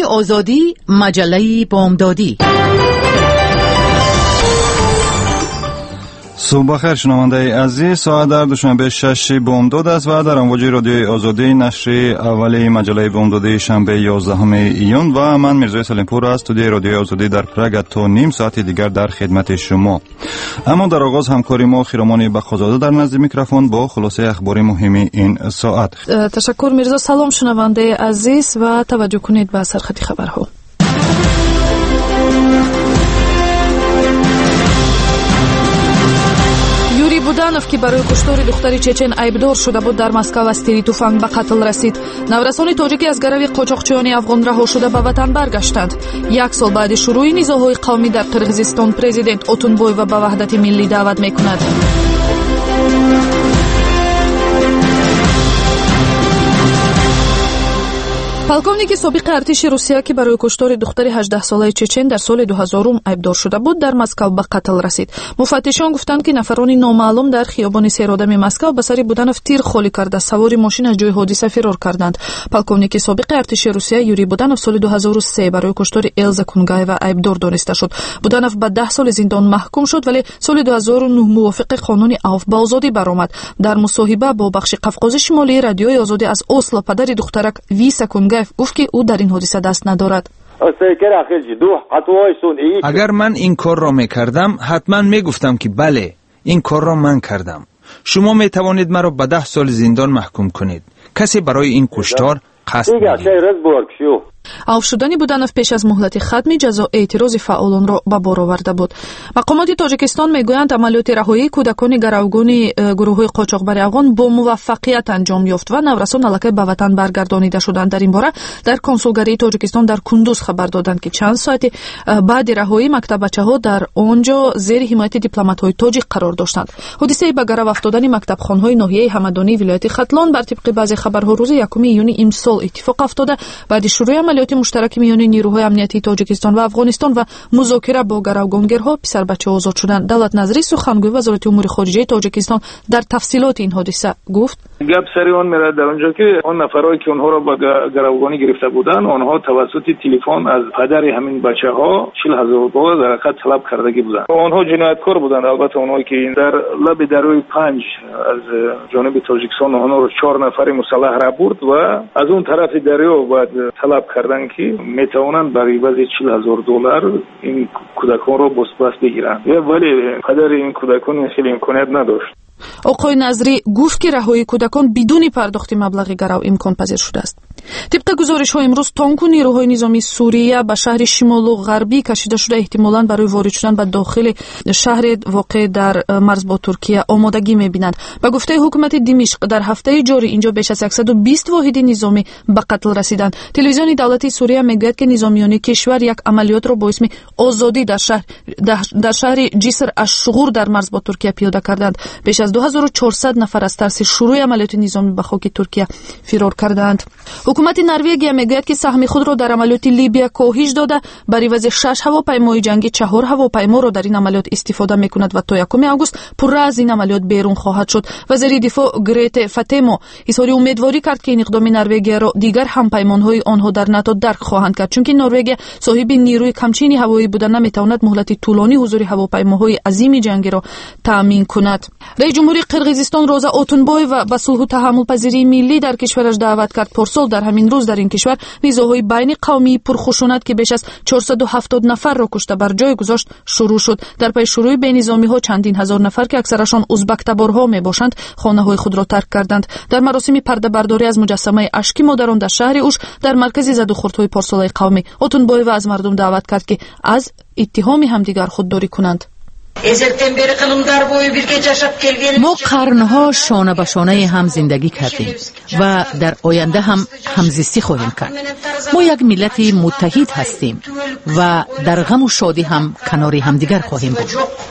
آزادی، مجله بامدادی. صبح بخیر شنونده عزیز، ساعت در دوشنبه 6 بامداد است و در امواج رادیوی آزادی نشر اولی مجله بامدادی شنبه 11 ایون و من میرزای سلیمپور از استودیوی رادیوی آزادی در پراگ تا نیم ساعت دیگر در خدمت شما. اما در آغاز همکاری ما خیرمان بخازاده در نزد میکروفون با خلاصه اخباری مهمی این ساعت. تشکر میرزا. سلام شنونده عزیز و توجه کنید به سرخط خبرها. یوری بودانов که برای کشتار دختری چچن عیبدار شده بود در مسکو از تیری تفنگ به قتل رسید. نورسان تاجیکی از گروه قاچاقچیان افغان رها شده به وطن برگشتند. یک سال بعد شروع نزاع‌های قومی در قرقیزستان پرزیدنت اتونبویو به وحدت ملی دعوت میکند. полковник собиқи артиши русия ки барои куштори духтари 18 солаи чечен дар соли 2000 айбдор шуда буд дар Москав ба қатл расид. муфаттишон гуфтанд ки нафарони номаълум дар хиёбони серодами Москав ба сари буданов тир холӣ карда савори мошин аз ҷои ҳодиса фирор карданд. полковники собиқи артиши русия Юрий Буданов соли 2003 барои куштори Элза Кунгаева айбдор дониста шуд. Буданов ба 10 соли зиндон маҳкум шуд, вале соли 2009 мувофиқи қонуни авф ба озодӣ баромад. дар мусоҳиба бо бахши Қавқози Шимолии радиои озодӣ аз Осло падари духтарак Виса Кунгаев گفت که او در این حادثه دست ندارد. اگر من این کار را میکردم حتما میگفتم که بله این کار را من کردم. شما میتوانید مرا به 10 سال زندان محکوم کنید. کسی برای این کشتار قصد ندارد. авф шудани Буданов пеш аз муҳлати хатми ҷазо эътирози фаъолонро ба бор оварда буд. мақомоти тоҷикистон мегӯянд амалиёти раҳоии кӯдакони гаравгони гурӯҳҳои қочоқбари афғон бо муваффақият анҷом ёфт ва наврасон аллакай ба ватан баргардонида шуданд. дар ин бора дар консулгарии тоҷикистон дар Кундуз хабар доданд ки чанд соати баъди раҳоӣ мактаббачаҳо дар он ҷо зери ҳимояти дипломатҳои тоҷик қарор доштанд. ҳодисаи ба гарав афтодани мактабхонҳои ноҳияи ҳамадонии вилояти Хатлон бар тибқи баъзе хабарҳо рӯзи 1 июни имсол иттифоқ афтода баъди шурӯи амалиёти муштараки миёни нирӯҳои амнияти Тоҷикистон ва Афғонистон ва музокира бо гаравгонгерҳо писарбачаҳо озод шуданд. Давлат Назри сухангӯи вазорати умури хориҷаи Тоҷикистон дар тафсилоти ин ҳодиса гуфт: гап сари он мерад дар онҷо ки он нафарое ки онҳоро ба гаравгонӣ гирифта буданд, онҳо тавассути телефон аз падари ҳамин бачаҳо $40,000 зарақат талаб кардаги буданд. онҳо ҷинояткор буданд. албатта онҳое ки дар лаби дарёи Панҷ аз ҷониби Тоҷикистон онҳоро 4 нафари мусаллаҳ рабурд ва аз он тарафи дарё баъд талаб карданд ки метавонанд бар ивази $40,000 ин кӯдаконро бозпас бигиранд. вале падари ин кӯдакон хеле имконият надошт. оқои Назри гуфт ки раҳоии кӯдакон бидуни пардохти маблағи гарав имконпазир шудааст. тибқи гузоришҳо имрӯз тонку нирӯҳои низоми Сурия ба шаҳри шимолу ғарбӣ кашида шуда эҳтимолан барои ворид шудан ба дохили шаҳре воқеъ дар марз бо Туркия омодагӣ мебинанд. ба гуфтаи ҳукумати Димишқ дар ҳафтаи ҷорӣ инҷо беш аз 120 воҳиди низомӣ ба қатл расиданд. телевизиони давлати Сурия мегӯяд ки низомиёни кишвар як амалиётро бо исми озодӣ дар шаҳри Ҷиср аш-Шуғур дар марз бо Туркия пиёда карданд. беш аз 2400 нафар аз тарси шурӯи амалиёти низомӣ ба хоки Туркия фирор карданд. ҳукумати Норвегия мегӯяд ки саҳми худро дар амалиёти Либия коҳиш дода бар ивази 6 ҳавопаймои ҷангӣ 4 ҳавопайморо дар ин амалиёт истифода мекунад ва то 1 август пурра аз ин амалиёт берун хоҳад шуд. вазири дифоъ Грете Фатемо изҳори умедворӣ кард ки ин иқдоми Норвегияро дигар ҳампаймонҳои онҳо дар НАТО дарк хоҳанд кард, чунки Норвегия соҳиби нирӯи камчини ҳавоӣ буда наметавонад муҳлати тӯлонӣ ҳузури ҳавопаймоҳои азими ҷангиро таъмин кунад. раиси ҷумҳури Қирғизистон Роза Отунбоева ба сулҳу таҳаммулпазирии миллӣ дар кишвараш даъват кард. порсол дар ҳамин рӯз дар ин кишвар низоъҳои байни қавмии пурхушунат ки беш аз 470 нафарро кушта бар ҷой гузошт шурӯъ шуд. дар пайи шурӯи бенизомиҳо чандин ҳазор нафар ки аксарашон узбактаборҳо мебошанд хонаҳои худро тарк карданд. дар маросими пардабардорӣ аз муҷассамаи ашки модарон дар шаҳри Уш дар маркази задухӯрдҳои порсолаи қавмӣ Отунбоева аз мардум даъват кард ки аз иттиҳоми ҳамдигар худдорӣ кунанд. ما قرنها شانه به شانه هم زندگی کردیم و در آینده هم همزیستی خواهیم کرد. ما یک ملت متحد هستیم و در غم و شادی هم کنار همدیگر خواهیم بود.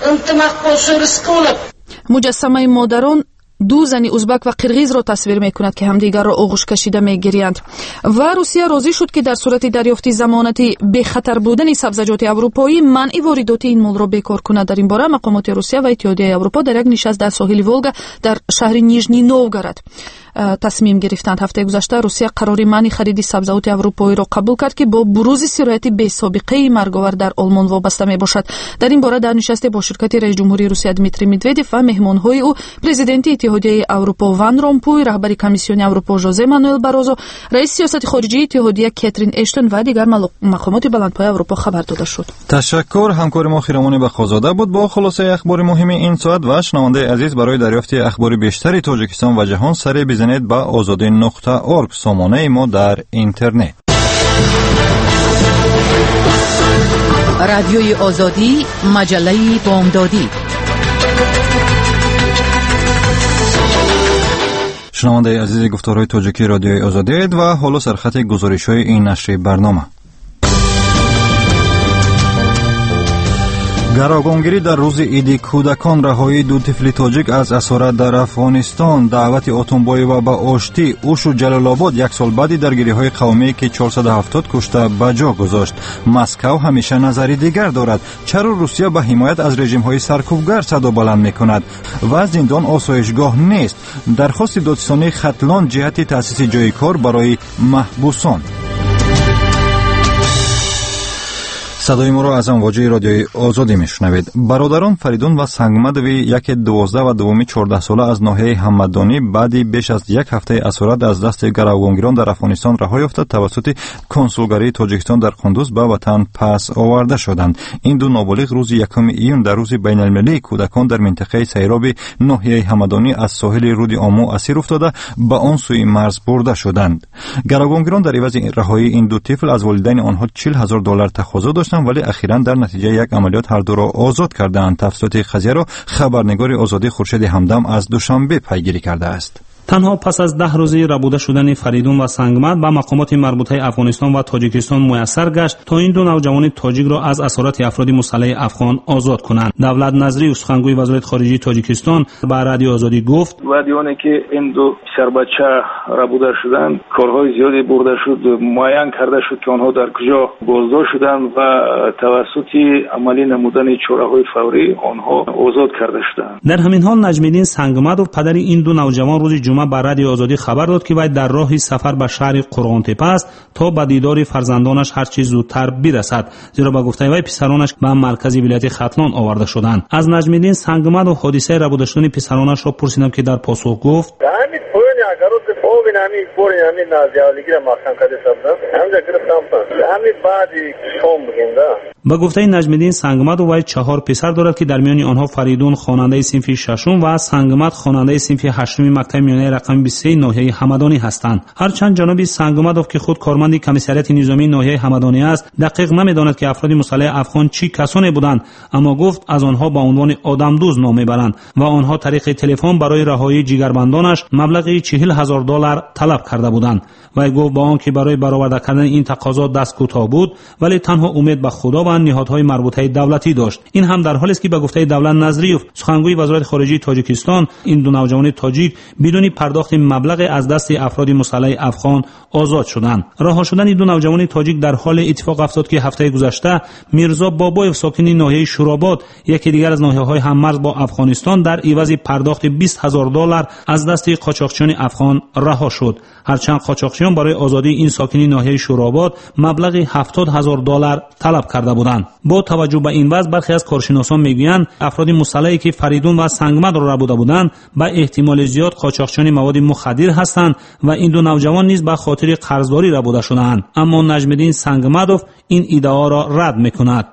مجسمه مادران ду зани узбак ва қирғизро тасвир мекунад ки ҳамдигарро оғӯш кашида мегириянд. ва Русия розӣ шуд ки дар сурати дарёфти замонати бехатар будани сабзаҷоти аврупоӣ манъи воридоти ин молро бекор кунад. дар ин бора мақомоти Русия ва Иттиҳодияи Аврупо дар як нишаст дар соҳили Волга дар шаҳри Нижний Новгород تصمیم گرفتند. هفته گذشته روسیه قرار منع خرید سبزیجات اروپایی را قبول کرد که با بروز سرایت بی سابقه مرگاور در آلمان وابسته می باشد. در این باره در نشست با شرکت رئیس جمهوری روسیه دمیتری مدودوف و مهمانهای او پرزیدنت اتحادیه اروپا وان رومپوی، رهبر کمیسیون اروپا ژوزه مانوئل باروزو، رئیس سیاست خارجی اتحادیه کاترین اشتون و دیگر مقامات بلندپایه اروپا خبر داده شد. تشکر. همکار ما خیرمانی بخوزاده بود با خلاصه اخبار مهم این ساعت. و شنونده عزیز، برای دریافت اخبار بیشتری تاجیکستان و جهان سری بزنید به azadi.org سامانه ما در اینترنت. رادیوی آزادی، مجله بامدادی. شنونده عزیز، گفتارهای تاجیکی رادیوی آزادی و حالا سرخط گزارش‌های این نشر برنامه. گروگانگیری در روز عید کودکان، رهایی دو طفل تاجیک از اسارت در افغانستان، دعوت اتمبایی و به آشتی، اوش و جلال آباد یک سال بعد درگیری‌های قومی که 470 کشته به جا گذاشت. مسکو همیشه نظری دیگر دارد. چرا روسیه به حمایت از رژیم‌های سرکوبگر صدا بلند می‌کند و زندان آسایشگاه نیست؟ درخواست دادستانی ختلان جهت تأسیس جای کار برای محبوسان. صدای ما را از امواج رادیوی آزادی میشنوید. برادران فریدون و سنگمدوی، یک 12 و دومی 14 ساله از ناحیه همدانی، بعدی بیش از یک هفته اسارت از دست گروگانگیران در افغانستان رها یافته توسط کنسولگری تاجیکستان در قندوز به وطن پس آورده شدند. این دو نابالغ روز 1 ایون در روز بین المللی کودکان در منطقه سیراب ناحیه همدانی از ساحل رود آمو اسیر افتاده به آن سوی مرز برده شدند. گروگانگیران در عوض رهایی این دو طفل از والدین آنها $40,000 تقاضا داشتند، ولی اخیراً در نتیجه یک عملیات هر دو را آزاد کردند. تفصیلات قضیه را خبرنگار آزادی خورشید همدم از دوشنبه پیگیری کرده است. تنها پس از 10 روزه ربوده شدن فریدون و سنگمد به مقامات مربوطه افغانستان و تاجیکستان میسر گشت تا این دو نوجوان تاجیک را از اسارت افراد مسلح افغان آزاد کنند. دولت نظری، سخنگوی وزارت خارجه تاجیکستان، به رادیو آزادی گفت: وادیانی که این دو پسر بچه ربوده شدند، کارهای زیادی برده شد، معین کرده شد که آنها در کجا بازداشت شدند و توسط عملی نمودن چاره‌های فوری آنها آزاد کرده شدند. در همین حال نجم‌الدین سنگمدوف، پدر این دو نوجوان، روز جمعه به رادیو آزادی خبر داد که وی در راه سفر به شهر قرغانتپه است تا به دیدار فرزندانش هر چه زودتر برسد، زیرا به گفته وی پسرانش به مرکز ولایت ختلان آورده شدند. از نجم‌الدین سنگمدوف حادثه ربوده شدن پسرانش را پرسیدم که در پاسخ گفت: با گفته نجم‌الدین سنگمدوف، وی 4 پسر دارد که در میان آنها فریدون خواننده صنف 6 و سنگمد خواننده صنف 8 مکتب میانه رقم 23 ناحیه همدانی هستند. هرچند جناب سنگمدوف که خود کارمند کمیسریت نظامی ناحیه همدانی است، دقیق نمی‌داند که افراد مسلح افغان چی کسانی بودند، اما گفت از آنها با عنوان آدمدوز نام می‌برند و آنها طریق تلفن برای رهایی جگربندانش مبلغ $40,000 طلب کرده بودند. و گفت با آنکه برای برآورده کردن این تقاضا دست کوتاه بود، ولی تنها امید به خدا و نهادهای مربوطه دولتی داشت. این هم در حالی است که به گفته دولت نظریوف، سخنگوی وزارت خارجه تاجیکستان، این دو نوجوان تاجیک بدون پرداخت مبلغ از دست افراد مسلح افغان آزاد شدند. رها شدن این دو نوجوان تاجیک در حال اتفاق افتاد که هفته گذشته میرزا بابایف، ساکن ناحیه شوراباد، یکی دیگر از ناحیه‌های هممرز با افغانستان، در عوض پرداخت $20,000 از دست قاچاقچیان افغان رها شد. هرچند قاچاقچیان برای آزادی این ساکنین ناحیه شوراباد مبلغ $70,000 طلب کرده بودند. با توجه به این وضع، برخی از کارشناسان میگویند افراد مسلحی که فریدون و سنگمد را ربوده بودند به احتمال زیاد قاچاقچیان مواد مخدر هستند و این دو نوجوان نیز به خاطر قرضداری ربوده شدند. اما نجم‌الدین سنگمدوف این ادعا را رد میکند.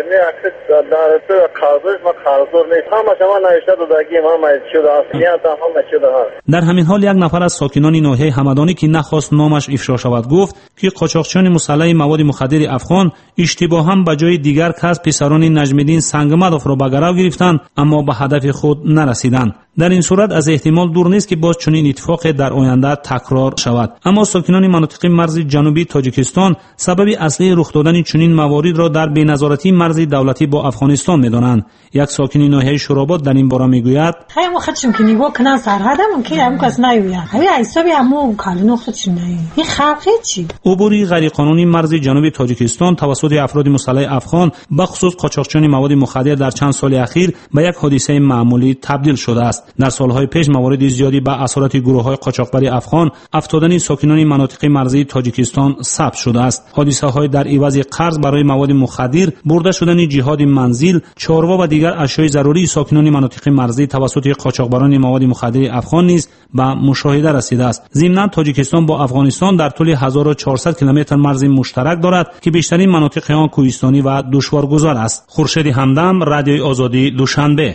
در همین حال یک نفر از ساکنان ناحیه همدانی که نخواست نامش افشا شود گفت که قاچاقچیان مسلح مواد مخدر افغان اشتباها به جای دیگر کس پسران نجم‌الدین سنگمدوف را به گرو گرفتند، اما به هدف خود نرسیدند. در این صورت از احتمال دور نیست که باز چنین اتفاق در آینده تکرار شود. اما ساکنان مناطق مرز جنوبی تاجیکستان سبب اصلی رخ دادن چنین موارد را در بی‌نظارتی مرز دولتی با با افغانستان می‌دانند. یک ساکن ناحیه شوراباد در این باره میگوید: خیلی خودشون که نگاه کنن سرحدمون که هم کس نیوید. همین حسابی همون کالونو خودشون نیوید. این خلقی چی؟ عبوری غیرقانونی مرز جنوبی تاجیکستان توسط افراد مسلح افغان به خصوص قاچاقچیان مواد مخدر در چند سال اخیر به یک حادثه معمولی تبدیل شده است. در سالهای پیش موارد زیادی به اثرات گروه‌های قاچاقبری افغان افتادن ساکنان مناطق مرزی تاجیکستان ثبت شده است. حادثه‌های در عوض قرض برای مواد مخدر، برده شدن جهاد منزل، چاروا و دیگر اشیاء ضروری ساکنان مناطق مرزی توسط قاچاقبران مواد مخدر افغان نیز به مشاهده رسیده است. ضمن تاجیکستان با افغانستان در طول 1400 کیلومتر مرز مشترک دارد که بیشترین مناطق آن کوهستانی و دشوارگذار است. خورشید همدم، رادیوی آزادی، دوشنبه.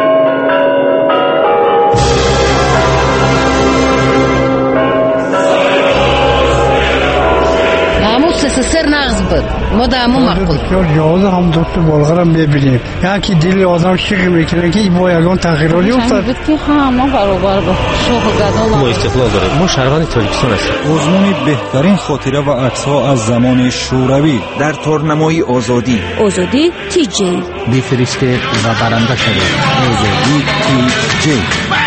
سر نغز بود ما دامو مقبول یاد هم دوست بلغرم ببینیم یکی دل آدم شیق میکنه که با یگان تغییراتی افتاد بود که همه برابر با شوق گدام ما استقلال داریم. ما شهروند تاجیکستان هستیم. آزمون بهترین خاطره و عکس‌ها از زمان شوروی در تورنمای آزادی تی جی بفرسته و برنده شده. آزادی تی جی.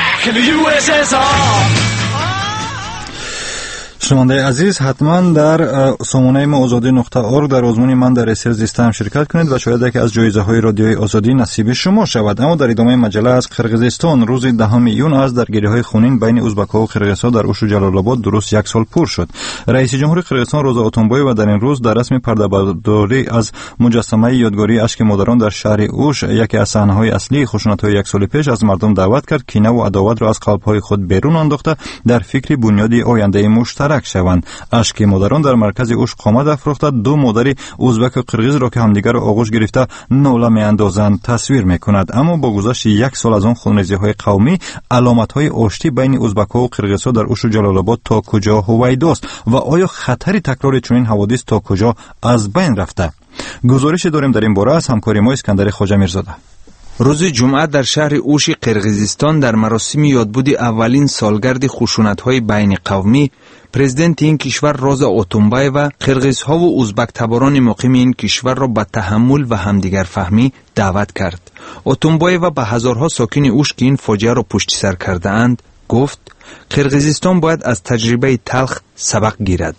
شنونده عزیز، حتما در سامانه ما آزادی.org در آزمون من در اسیر زیسته هم شرکت کنید و شاید که از جایزه های رادیوی آزادی نصیب شما شود. اما در ادامه مجله از قرقیزستان، روز 10 ایون از درگیری های خونین بین ازبک‌ها و قرقیزها در اوش و جلال آباد درست یک سال پر شد. رئیس جمهور قرقیزستان روزا اتونبایو در این روز در رسم پرده‌برداری از مجسمه یادگاری اشک مادران در شهر اوش، یکی از صحنه‌های اصلی خشونت‌های یک سال پیش، از مردم دعوت کرد کینه و عداوت را از قلب‌های خود بیرون انداخته در فکر بنیادی آینده مشترک شوند. اشک مادران در مرکز اوش قامت افروخته، دو مادر ازبک و قرقیز را که همدیگر را آغوش گرفته ناله می‌اندازند تصویر می‌کند. اما با گذشت یک سال از آن خونریزی‌های قومی، علامت‌های آشتی بین ازبک‌ها و قرقیزها در اوش و جلال آباد تا کجا هویداست و آیا خطر تکرار چنین حوادث تا کجا از بین رفته؟ گزارش داریم در این باره از همکار ما اسکندر خواجه میرزاده. روز جمعه در شهر اوش قرقیزستان در مراسم یادبود اولین سالگرد خشونت‌های بین قومی، پرزیدنت این کشور روزا اتونبایو قرقیزها و ازبک تباران مقیم این کشور را به تحمل و همدیگر فهمی دعوت کرد. اتونبایو به هزارها ساکن اوش که این فاجعه را پشت سر کرده اند گفت قرقیزستان باید از تجربه تلخ سبق گیرد.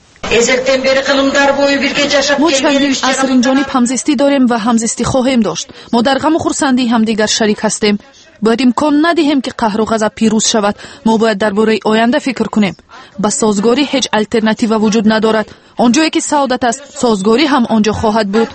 ما چندین عصر این جانب همزیستی داریم و همزیستی خواهیم داشت. ما در غم و خرسندی همدیگر شریک هستیم. باید امکان ندهیم که قهر و غضب پیروز شود. ما باید درباره آینده فکر کنیم. با سازگاری هیچ الटरनेटिव وجود ندارد. آنجایی که سعادت است، سازگاری هم آنجا خواهد بود.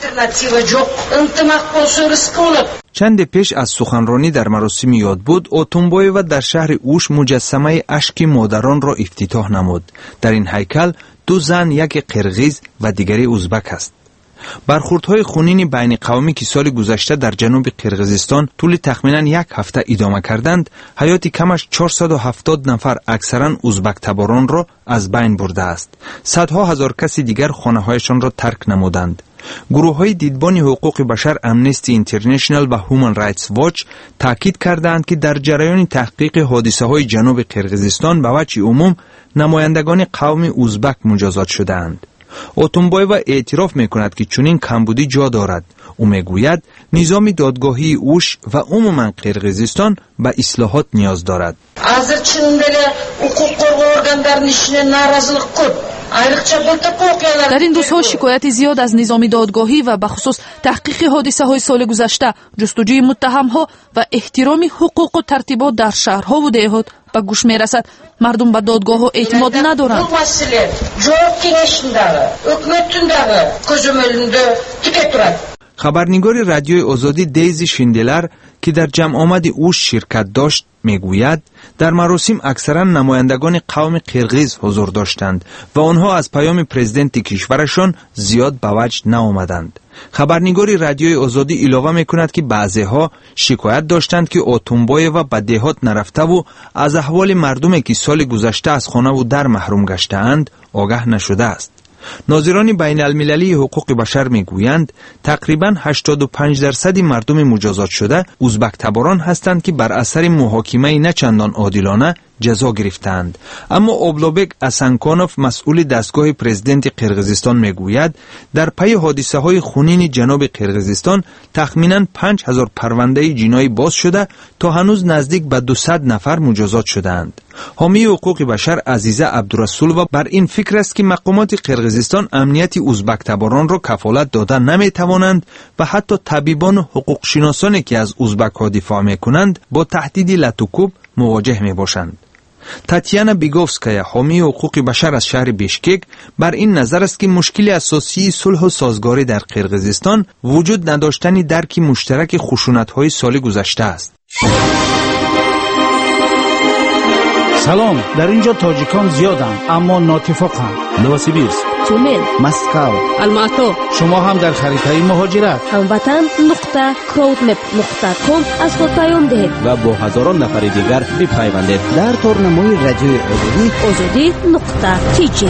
چند پیش از سخنرانی در مراسم یادبود، اتونبایو در شهر اوش مجسمه اشک مادران را افتتاح نمود. در این هیکل دو زن، یک قرقیز و دیگری ازبک است. برخوردهای خونین بین قومی که سال گذشته در جنوب قرقیزستان طول تخمینا یک هفته ادامه کردند، حیات کمش 470 نفر اکثرا ازبک تباران را از بین برده است. صدها هزار کس دیگر خانه‌هایشان را ترک نمودند. گروه‌های دیدبان حقوق بشر امنستی اینترنشنال و هومن رایتس واچ تاکید کردند که در جریان تحقیق حادثه‌های جنوب قرقیزستان به وجه عموم نمایندگان قوم ازبک مجازات شده‌اند. اتونبایو اعتراف می‌کند که چنین کمبودی جا دارد. او می‌گوید نظام دادگاهی اوش و عموما قرقیزستان به اصلاحات نیاز دارد. در این دو سال شکایت زیاد از نظام دادگاهی و به خصوص تحقیق حادثه های سال گذشته، جستجوی متهم ها و احترام حقوق و ترتیبات در شهرها و دهات به گوش می رسد. مردم به دادگاه ها اعتماد ندارند. خبرنگار رادیوی آزادی دیزی شندلر که در جمع آمد اوش شرکت داشت میگوید در مراسم اکثرا نمایندگان قوم قرقیز حضور داشتند و آنها از پیام پرزیدنت کشورشان زیاد به وجه نآمدند. خبرنگار رادیوی آزادی علاوه میکند که بعضیها شکایت داشتند که اتونبایو به دهات نرفته و از احوال مردمی که سال گذشته از خانه و در محروم گشته‌اند آگاه نشده است. ناظران بین المللی حقوق بشر میگویند تقریباً 85% مردم مجازات شده ازبک تباران هستند که بر اثر محاکمه نه چندان عادلانه جزا گرفتند. اما اوبلوبک اسانکونوف مسئول دستگاه پرزیدنت قرقیزستان میگوید در پی حادثه های خونین جنوب قرقیزستان تخمیناً 5000 پرونده جنایی باز شده تا هنوز نزدیک به 200 نفر مجازات شدند. حامی حقوق بشر عزیزه عبدالرسولова بر این فکر است که مقامات قرقیزستان امنیت ازبک تباران را کفالت داده نمیتوانند و حتی طبیبان و حقوق شناسانی که از ازبک ها دفاع میکنند با تهدید لتوکوب مواجه میباشند. تاتیانا بیگوفسکایا حامی حقوق بشر از شهر بیشکک بر این نظر است که مشکل اساسی صلح و سازگاری در قرقیزستان وجود نداشتن درک مشترک خشونت‌های سال گذشته است. سلام، در اینجا تاجیکان زیادند اما ناتفاقند. نوسیبیرسک، تونل، مسکو، الماتو. شما هم در خریطه مهاجرت هموطن.crowdmap.com از خود پیام دهید و با هزاران نفر دیگر بپیوندید در تورنمای رادیوی azadi.tj.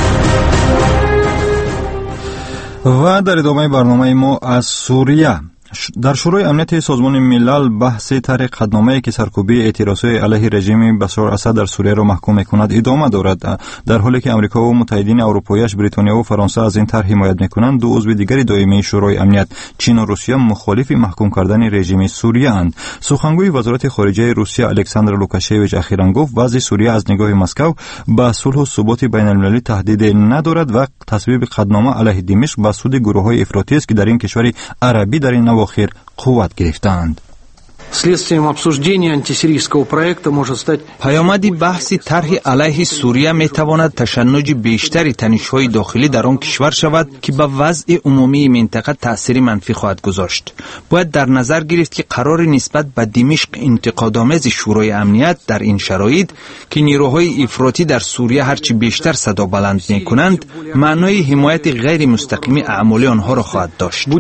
و در ادامه برنامه ما از سوریه. در شورای امنیت سازمان ملل بحث طرح قطعنامه‌ای که سرکوبی اعتراضات علیه رژیم بشار اسد در سوریه را محکوم می‌کند ادامه دارد، در حالی که آمریکا و متحدین اروپایی‌اش بریتانیا و فرانسه از این طرح حمایت می‌کنند. دو عضو دیگری دائمی شورای امنیت چین و روسیه مخالف محکوم کردن رژیم سوریه اند. سخنگوی وزارت خارجه روسیه الکساندر لوکاشویچ اخیراً گفت وضع سوریه از نگاه مسکو به صلح و ثبات بین‌المللی تهدید ندارد و تصویب قطعنامه علیه دمشق به سود گروه‌های افراطی است که در این کشور عربی در این اواخر قوت گرفتند. پیامد بحث طرح علیه سوریه می تواند تشنج بیشتری تنش‌های داخلی در آن کشور شود که به وضع عمومی منطقه تأثیر منفی خواهد گذاشت. باید در نظر گرفت که قرار نسبت به دمشق انتقادآمیز شورای امنیت در این شرایط که نیروهای افراطی در سوریه هرچی بیشتر صدا بلند می‌کنند، معنای حمایت غیر مستقیم اعمالی آنها را خواهد داشت.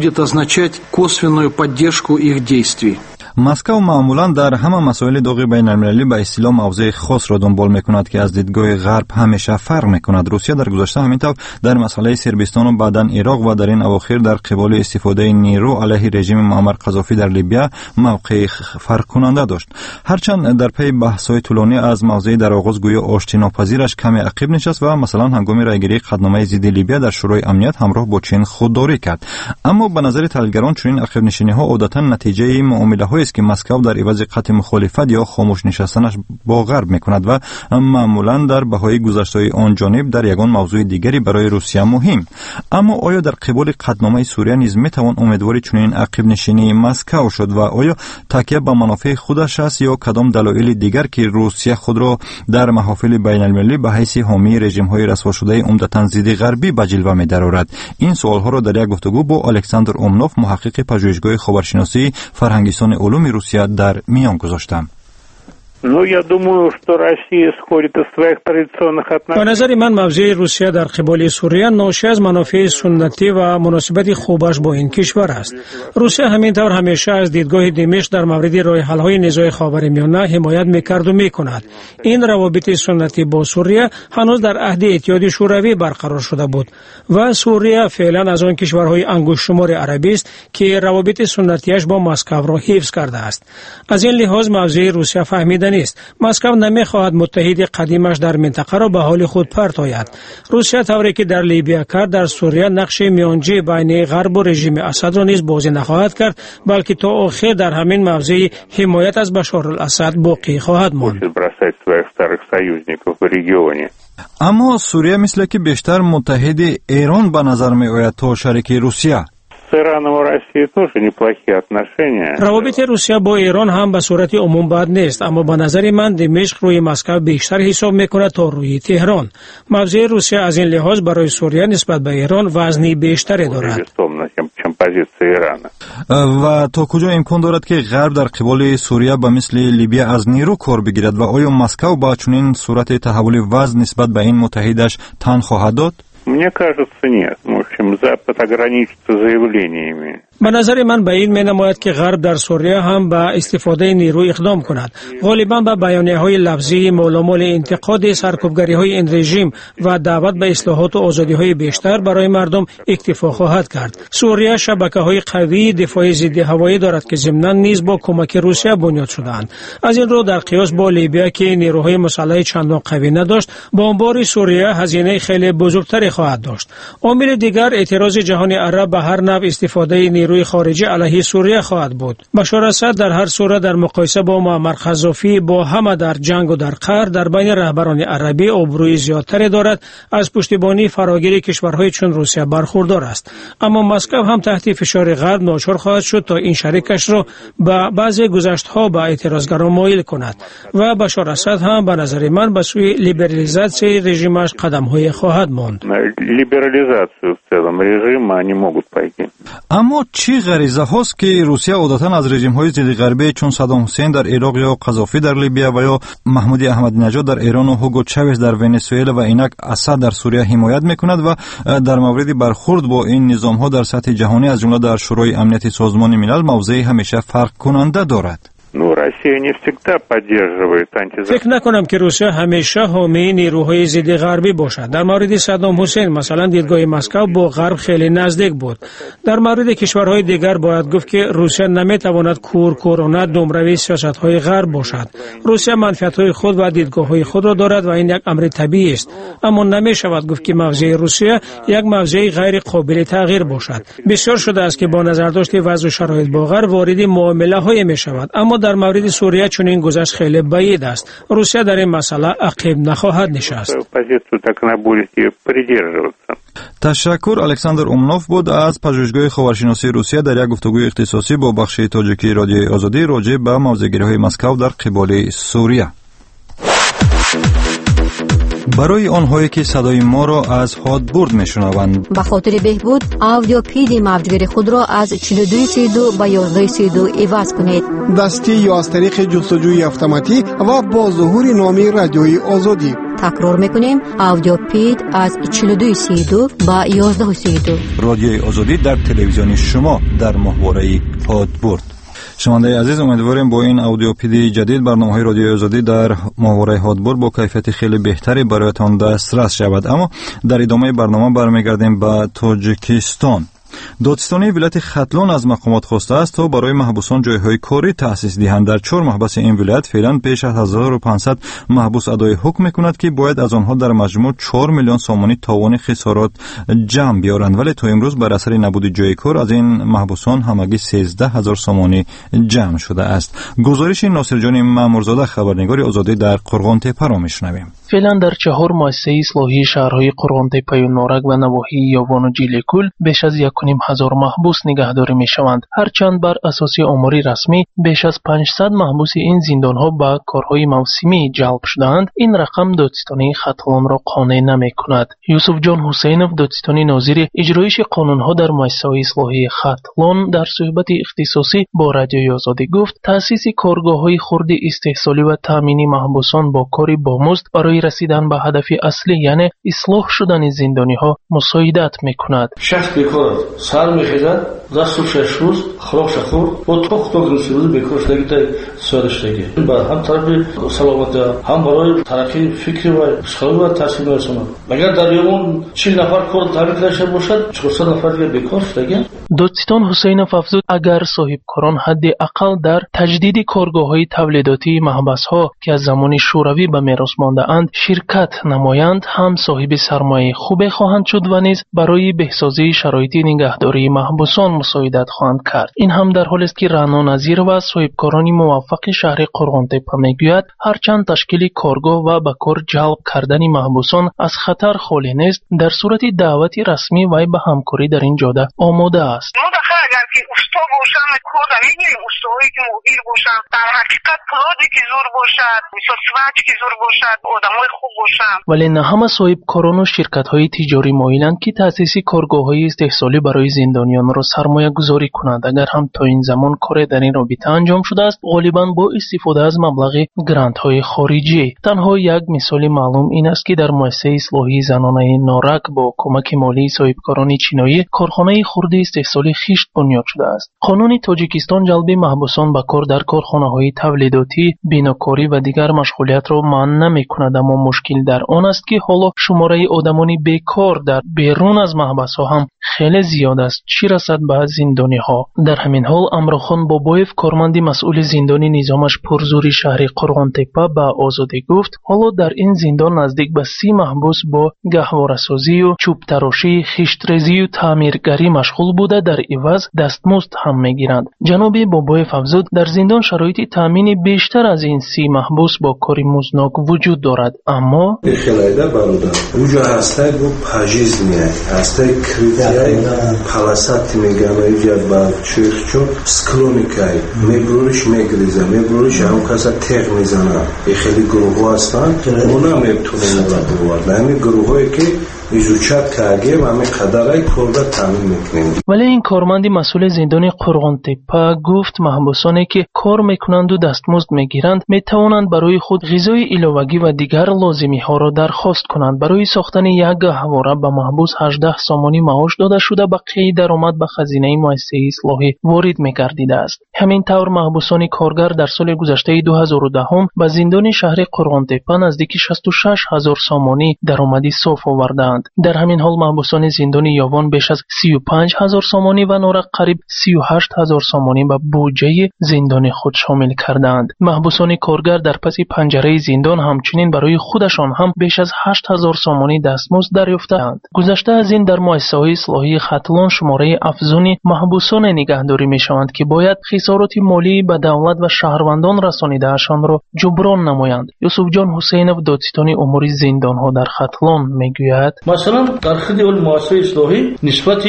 مسکو معمولا در همه مسائل داغ بین المللی به اصطلاح موضع خاص را دنبال میکند که از دیدگاه غرب همیشه فرق میکند. روسیه در گذشته همینطور در مسئله سربستان و بعداً عراق و در این اواخر در قبال استفاده نیرو علیه رژیم معمر قذافی در لیبیا موقع فرق کننده داشت. هرچند در پی بحث‌های طولانی از موضوع در آغاز گویا آشتی ناپذیرش کمی عقب نشست و مثلا هنگام رایگیری قطعنامه ضد لیبیا در شورای امنیت همراه با چین خودداری کرد. اما به نظر تحلیلگران چنین عقب نشینی‌ها عادتاً نتیجه معامله‌های است که مسکو در عوض قطع مخالفت یا خاموش نشستنش با غرب میکند و معمولا در بهای گذشته آن جانب در یگان موضوع دیگری برای روسیه مهم. اما آیا در قبال قطعنامه سوریه نیز میتوان امیدواری چنین عقب نشینی مسکو شد و آیا تکیه به منافع خودش است یا کدام دلایل دیگر که روسیه خود را در محافل بین المللی به حیث حامی رژیم های رسوا شده عمدتاً ضد غربی به جلوه می‌درآورد؟ این سوال ها را در یک گفتگو با الکساندر اومنوف محقق پژوهشگاه خبرشناسی فرهنگستان علوم روسیه در میان گذاشتم. به نظر من موضع روسیه در قبال سوریه ناشی از منافع سنتی و مناسبت خوبش با این کشور است. روسیه همینطور همیشه از دیدگاه دمشق در مورد راه حل‌های نزاع خاورمیانه حمایت می‌کرد و می‌کند. این روابط سنتی با سوریه هنوز در عهد اتحاد شوروی برقرار شده بود و سوریه فعلا از آن کشورهای انگشت شمار عربی است که روابط سنتیش با مسکو را حفظ کرده است. از این لحاظ موضع روسیه فهمیده نیست. مسکو نمیخواهد متحد قدیمش در منطقه را به حال خود پرت آید. روسیه طوری که در لیبیا کرد در سوریه نقش میانجی بین غرب و رژیم اسد را نیز بازی نخواهد کرد، بلکه تا آخر در همین موضع حمایت از بشار الاسد باقی خواهد ماند. اما سوریه مثل که بیشتر متحد ایران به نظر می آید تا شریک روسیه. روابط روسیه با ایران هم به صورت عموم بد نیست، اما به نظر من دمشق روی مسکو بیشتر حساب میکنه تا روی تهران. موضع روسیه از این لحاظ برای سوریه نسبت به ایران وزنی بیشتری دارد. و تا کجا امکان دارد که غرب در قبال سوریه به مثل لیبیا از نیرو کار بگیرد و آیا مسکو با چنین صورت تحول وضع نسبت به این متحدش تن خواهد داد؟ Мне кажется, нет. В общем, Запад ограничится заявлениями. به نظر من به این می‌نماید که غرب در سوریه هم به استفاده نیرو اقدام کند. غالباً به بیانیه‌های لفظی مولامول انتقاد سرکوبگری‌های این رژیم و دعوت به اصلاحات و آزادی‌های بیشتر برای مردم اکتفا خواهد کرد. سوریه شبکه‌های قوی دفاعی ضد هوایی دارد که ضمناً نیز با کمک روسیه بنیاد شده‌اند. از این رو در قیاس با لیبیا که نیروهای مسلح چندان قوی نداشت، بمبار سوریه هزینه خیلی بزرگتری خواهد داشت. عامل دیگر اعتراض جهان عرب به هر نوع استفاده نیروی خارجی علیه سوریه خواهد بود. بشار اسد در هر صورت در مقایسه با معمر قذافی با همه در جنگ و در قهر در بین رهبران عربی آبروی زیادتری دارد، از پشتیبانی فراگیر کشورهای چون روسیه برخوردار است. اما مسکو هم تحت فشار غرب ناچار خواهد شد تا این شریکش را به بعضی گذشته‌ها به اعتراضگران مایل کند و بشار اسد هم به نظر من به سوی لیبرالیزاسیون رژیمش قدم‌های خواهد ماند. لیبرالیزاسیون سلام رژیم معنی موجود پایین. اما چی غریزه هاست که روسیه عادتا از رژیم های ضد غربی چون صدام حسین در عراق یا قذافی در لیبیا و یا محمود احمدی نژاد در ایران و هوگو چاوز در ونزوئلا و اینک اسد در سوریه حمایت میکند و در مورد برخورد با این نظام ها در سطح جهانی از جمله در شورای امنیت سازمان ملل موضعی همیشه فرق کننده دارد. فکر نکنم که روسیه همیشه حامی نیروهای ضد غربی باشد. در مورد صدام حسین مثلا دیدگاه مسکو با غرب خیلی نزدیک بود. در مورد کشورهای دیگر باید گفت که روسیه نمیتواند کورکورانه دمروی سیاست‌های غرب باشد. روسیه منفعت‌های خود و دیدگاه‌های خود را دارد و این یک امر طبیعی است. اما نمی‌شود گفت که موضع روسیه یک موضع غیر قابل تغییر باشد. بسیار شده است که با نظرداشت وضع و شرایط با غرب وارد معامله‌های می‌شود. اما در مورد سوریه چون این گذشت خیلی بعید است. روسیه در این مسئله عقب نخواهد نشست. تشکر. الکساندر اومنوف بود از پژوهشگاه خاورشناسی روسیه در یک گفتگوی اختصاصی با بخش تاجیکی رادیوی آزادی راجع به موضع‌گیری‌های مسکو در قبال سوریه. برای آنهایی که صدای ما را از هادبورد میشنوند، به خاطر بهبود آودیو پیدی موجگیر خود را از 4232 به 1132 عوض کنید. دستی یا از طریق جستجوی اتوماتیک و با ظهور نام رادیوی آزادی. تکرار میکنیم، آودیو پید از 4232 به 1132. رادیوی آزادی در تلویزیون شما در ماهواره هادبورد. شنونده عزیز، امیدواریم با این اودیو پیدی جدید برنامه‌های رادیوی آزادی در ماهواره هادبورد با کیفیت خیلی بهتری برایتان دسترس شود. اما در ادامه برنامه برمیگردیم به تاجیکستان. دادستانی ولایت ختلون از مقامات خواسته است تا برای محبوسان جایهای کاری تأسیس دهند. در 4 محبس این ولایت فعلا بیش از 1500 محبوس ادای حکم میکند که باید از آنها در مجموع 4 میلیون سومانی تاوان خسارات جمع بیارند، ولی تا امروز بر اثر نبود جای کار از این محبوسان همگی 13000 سومانی جمع شده است. گزارش ناصر جان مامورزاده خبرنگار آزادی در قرغان تپه را میشنویم. فعلا در 4 مؤسسه اصلاحی شهرهای قرغان تپه و نورک و نواحی یاوان و جیلکول بیش از 1,500 محبوس نگهداری میشوند. هرچند بر اساس آماری رسمی بیش از 500 محبوس این زندانها با کارهای موسمی جلب شدند، این رقم دادستانی ختلون را قانع نمیکند. یوسف جان حسینов دادستانی ناظر اجرایش قانونها در مؤسسه اصلاحی ختلون در صحبت اختصاصی با رادیوی آزادی گفت تأسیس کارگاه‌های خرد استحصالی و تامینی محبوسان با کاری بامزد برای رسیدن به هدف اصلی یعنی اصلاح شدن زندانی‌ها مساعدت میکند. سر میخیزد دست و 6 روز خلاق شخور و تخت و روز بکر شدگی تا سوال شدگی با هم طرف سلامت هم برای ترقی فکری و اشغالی و تحصیل میرسوند. اگر در یومون 40 نفر کار تعریف نشه باشد 400 نفر دیگه بیکار شدگی. دادستان حسینov افزود اگر صاحبکاران حداقل در تجدید کارگاه‌های تولیداتی محبس‌ها که از زمان شوروی به میراث مانده اند شرکت نمایند هم صاحب سرمایه خوبی خواهند شد و نیز برای بهسازی شرایط نگهداری محبوسان مساعدت خواهند کرد. این هم در حالی است که رعنا نظیر و صاحبکاران موفق شهر قرغان تپه میگوید هرچند تشکیل کارگاه و به کار جلب کردن محبوسان از خطر خالی نیست، در صورت دعوت رسمی وی به همکاری در این جاده آماده است. اگر که استاد و باشم کورد میگیریم استوایی که مدیر باشم در حقیقت پلادی که زور باشد مثل سوچ که زور باشد آدمای خوب باشن. ولی نه همه صاحب کاران و شرکت های تجاری مایلند که تأسیس کارگاه های استحصالی برای زندانیان را سرمایه گذاری کنند. اگر هم تا این زمان کار در این رابطه انجام شده است غالبا با استفاده از مبلغ گرانت های خارجی. تنها یک مثال معلوم این است که در مؤسسه اصلاحی زنانه نارک با کمک مالی صاحبکاران چینایی کارخانه خرد استحصالی خشت بنیاد شده است. قانون تاجیکستان جلب محبوسان به کار در کارخانه‌های تولیداتی، بیناکاری و دیگر مشغولیت را منع نمی‌کند، اما مشکل در آن است که حالا شماره آدمانی بیکار در بیرون از محبس‌ها هم خیلی زیاد است، چی رسد به زندانی‌ها. در همین حال امرخان بابایف کارمند مسئول زندان نظامش پرزوری شهر قرغان‌تپه به آزادی گفت حالا در این زندان نزدیک به 30 محبوس با گهواره‌سازی و چوب تراشی، خشت‌ریزی و تعمیرگری مشغول بوده در عوض دستمزد هم می‌گیرند. جناب بابایف افزود در زندان شرایط تامین بیشتر از این 30 محبوس با کاری مزناک وجود دارد، اما خلایده برادر اونجا هسته بو پاجیز میاد هسته کریتیای پلاسات میگن اینجا با چیخچو سکلونیکای میبروش میگریزه میبروش هم کسا تق میزنه خیلی گروه هستن اونا میتونن را بورد همین گروهایی که ایجوچت کرده و همین قدرهای کرده تامین میکنیم. ولی این کارمند مسئول زندان قرغان‌تپه گفت محبوسانی که کار میکنند و دستمزد میگیرند میتوانند برای خود غذای علاوگی و دیگر لازمی ها را درخواست کنند. برای ساختن یک گهواره به محبوس 18 سامانی معاش داده شده بقیه درآمد به خزینه مؤسسه اصلاحی وارد میگردیده است. همین طور محبوسان کارگر در سال گذشته 2010 به زندان شهر قرغان‌تپه نزدیک 66,000 سامانی درآمدی صاف آوردند. در همین حال محبوسان زندان یاوان بیش از 35,000 سامانی و نورق قریب 38,000 سامانی به بودجه زندان خود شامل کردند. محبوسان کارگر در پس پنجره زندان همچنین برای خودشان هم بیش از 8,000 سامانی دستمزد دریافتند. گذشته از این در مؤسسه‌های اصلاحی ختلان شماره افزون محبوسان نگهداری می‌شوند که باید خسارات مالی به دولت و شهروندان رسانیده‌شان را جبران نمایند. یوسف جان حسینов دادستان امور زندان‌ها در ختلان می‌گوید مثلا در خود مؤسسه اصلاحی نسبت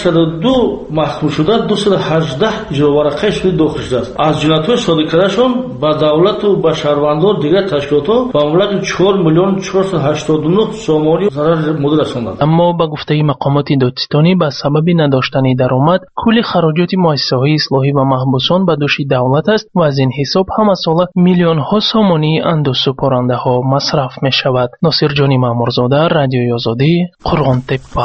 102 محکوم شده 218 جلوورقه شده داخل شده است. از جنایت‌های صادر کردهشان به دولت و به شهروندان دیگر تشکیلات‌ها به مبلغ 4,489,000 سامانی ضرر مورد رساندند. اما به گفته مقامات دادستانی به سبب نداشتن درآمد کل خراجات مؤسسه‌های اصلاحی و محبوسان به دوش دولت است و از این حساب همه سال میلیون‌ها سامانی اندوه سپارنده‌ها مصرف می‌شود. ناصر جانی مامورزاده، رادیوی آزادی، قرغان‌تپه.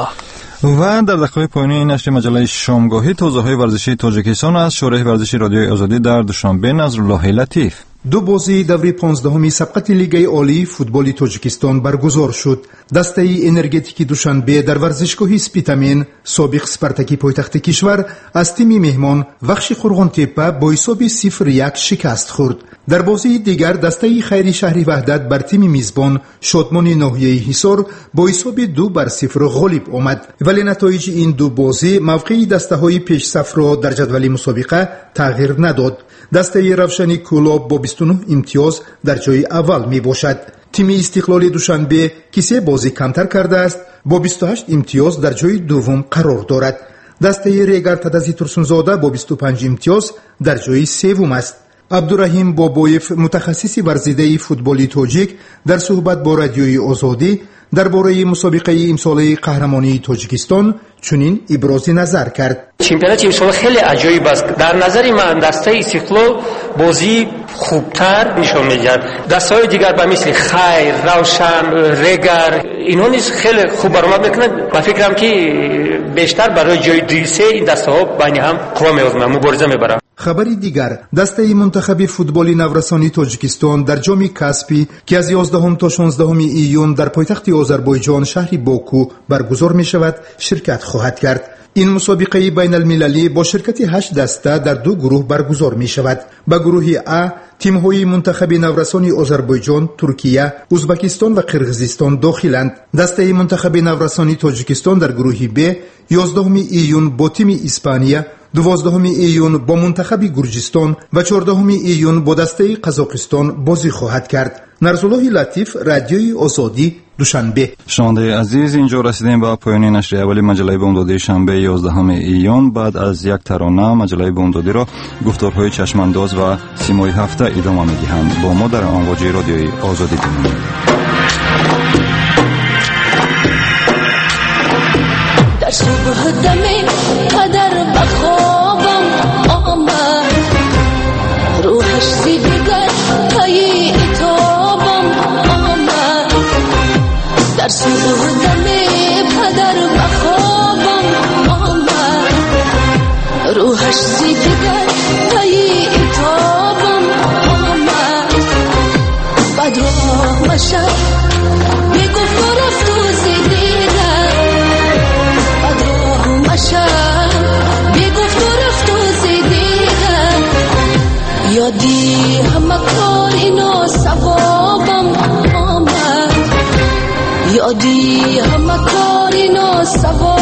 و در دقیقه پایانی نشر مجله شامگاهی توضیح‌های ورزشی تاجیکستان از شورای ورزشی رادیوی آزادی در دوشنبه نظرالله لطیف. دو بازی دوره 15 سبقت لیگ عالی فوتبال تاجیکستان برگزار شد. دسته انرژتیک دوشنبه در ورزشگاه سپیتامین سابق سپارتاکی پایتخت کشور از تیم مهمان وخش قرغان‌تپه با حساب 0-1 شکست خورد. در بازی دیگر دسته خیری شهری وحدت بر تیم میزبان شادمان ناحیه حصار با حساب 2-0 غالب آمد. ولی نتایج این دو بازی موقع دسته های پیش صف را در جدول مسابقه تغییر نداد. دسته روشنی کلاب با 29 امتیاز در جای اول می باشد. تیم استقلال دوشنبه که 3 بازی کمتر کرده است با 28 امتیاز در جای دوم قرار دارد. دسته ریگر تدزی ترسونزاده با 25 امتیاز در جای سوم است. عبدالرحیم بابایف متخصص ورزیده فوتبال تاجیک در صحبت با رادیوی آزادی درباره مسابقه امساله قهرمانی تاجیکستان چنین ابراز نظر کرد. چمپیونات امسال خیلی عجیب است. در نظر من دسته استقلال بازی خوبتر نشان میدهد. دسته‌های دیگر به مثل خیر، روشن، رگر اینها نیز خیلی خوب برآمد میکنند. من فکرم که بیشتر برای جای دیسه این دسته‌ها بین هم قوا می‌آورند، مبارزه می‌برند. خبری دیگر دسته منتخب فوتبال نورسانی تاجیکستان در جام کاسپی که از 11 تا 16 ایون در پایتخت آذربایجان شهر باکو برگزار می شود شرکت خواهد کرد. این مسابقه بین المللی با شرکت 8 دسته در 2 گروه برگزار می شود. به گروه A تیم های منتخب نورسانی آذربایجان، ترکیه، ازبکستان و قرقیزستان داخلند. دسته منتخب نورسانی تاجیکستان در گروه B 11 ایون با تیم اسپانیا، 12 ایون با منتخب گرجستان و 14 ایون با دسته قزاقستان بازی خواهد کرد. нарзуллоҳи латиф, радиои озодӣ, душанбе. шунавандаи азиз, инҷо расидем ба поёни нашри аввали маҷаллаи бомдодии шанбе 11 июн. баъд аз як тарона маҷаллаи бомдодиро гуфторҳои чашмандоз ва симои ҳафта идома медиҳанд. бо мо дар амвоҷи радиои озодӣ бинед. در صبح دمی قدر بخوابم آمد روحش زیبگر پای اتابم آمد در صبح دمی قدر بخوابم آمد روحش زیبگر پای اتابم آمد بعد راه مشد بگفت و رفت و زیدیدن بگفت و رفت و زیدیدن یادی همه کار اینا ثوابم آمد یادی همه کار اینا ثوابم